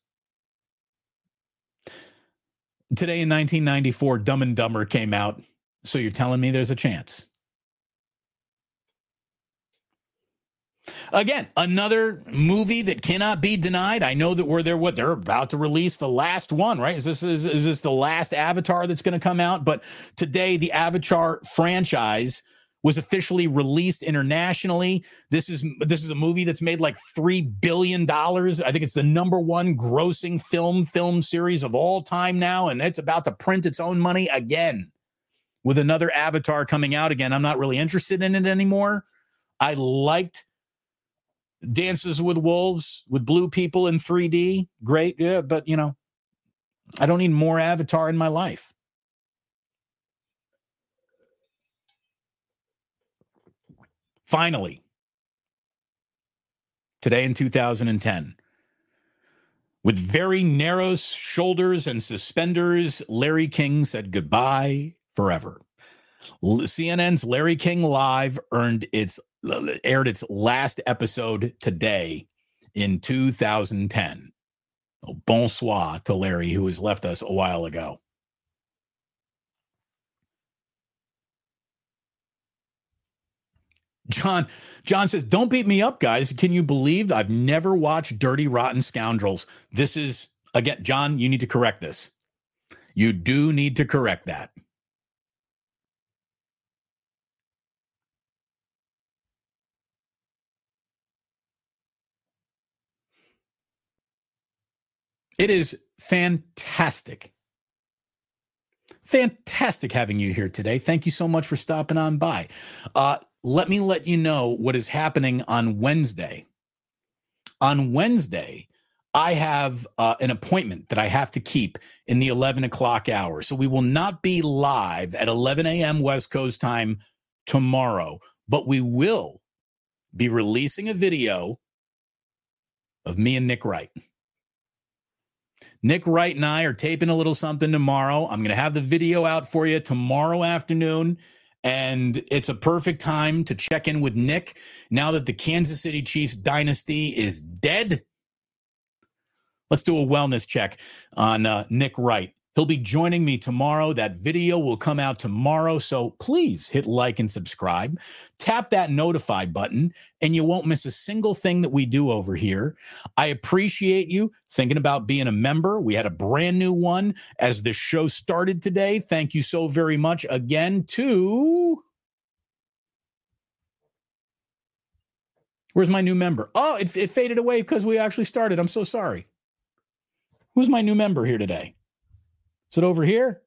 today in nineteen ninety-four, Dumb and Dumber came out. So you're telling me there's a chance? Again, another movie that cannot be denied. I know that we're there. What they're about to release the last one, right? Is this is, is this the last Avatar that's going to come out? But today, the Avatar franchise was officially released internationally. This is this is a movie that's made like three billion dollars. I think it's the number one grossing film film series of all time now, and it's about to print its own money again with another Avatar coming out again. I'm not really interested in it anymore. I liked Dances with Wolves with blue people in three D. Great, yeah, but, you know, I don't need more Avatar in my life. Finally, today in two thousand ten, with very narrow shoulders and suspenders, Larry King said goodbye forever. C N N's Larry King Live earned its aired its last episode today in two thousand ten. Oh, bonsoir to Larry, who has left us a while ago. John, John says, don't beat me up, guys. Can you believe I've never watched Dirty Rotten Scoundrels? This is, again, John, you need to correct this. You do need to correct that. It is fantastic. Fantastic having you here today. Thank you so much for stopping on by. Uh, let me let you know what is happening on Wednesday. On Wednesday, I have uh, an appointment that I have to keep in the eleven o'clock hour. So we will not be live at eleven a.m. West Coast time tomorrow, but we will be releasing a video of me and Nick Wright. Nick Wright and I are taping a little something tomorrow. I'm going to have the video out for you tomorrow afternoon, and it's a perfect time to check in with Nick now that the Kansas City Chiefs dynasty is dead. Let's do a wellness check on uh, Nick Wright. He'll be joining me tomorrow. That video will come out tomorrow, so please hit like and subscribe. Tap that notify button, and you won't miss a single thing that we do over here. I appreciate you thinking about being a member. We had a brand new one as the show started today. Thank you so very much again to... Where's my new member? Oh, it, it faded away because we actually started. I'm so sorry. Who's my new member here today? Is it over here?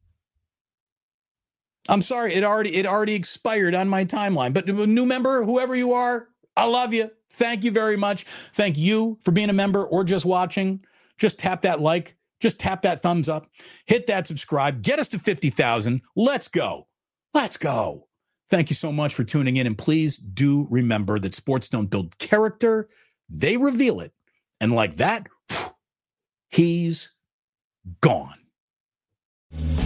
I'm sorry, it already it already expired on my timeline. But new member, whoever you are, I love you. Thank you very much. Thank you for being a member or just watching. Just tap that like. Just tap that thumbs up. Hit that subscribe. Get us to fifty thousand. Let's go. Let's go. Thank you so much for tuning in. And please do remember that sports don't build character. They reveal it. And like that, he's gone.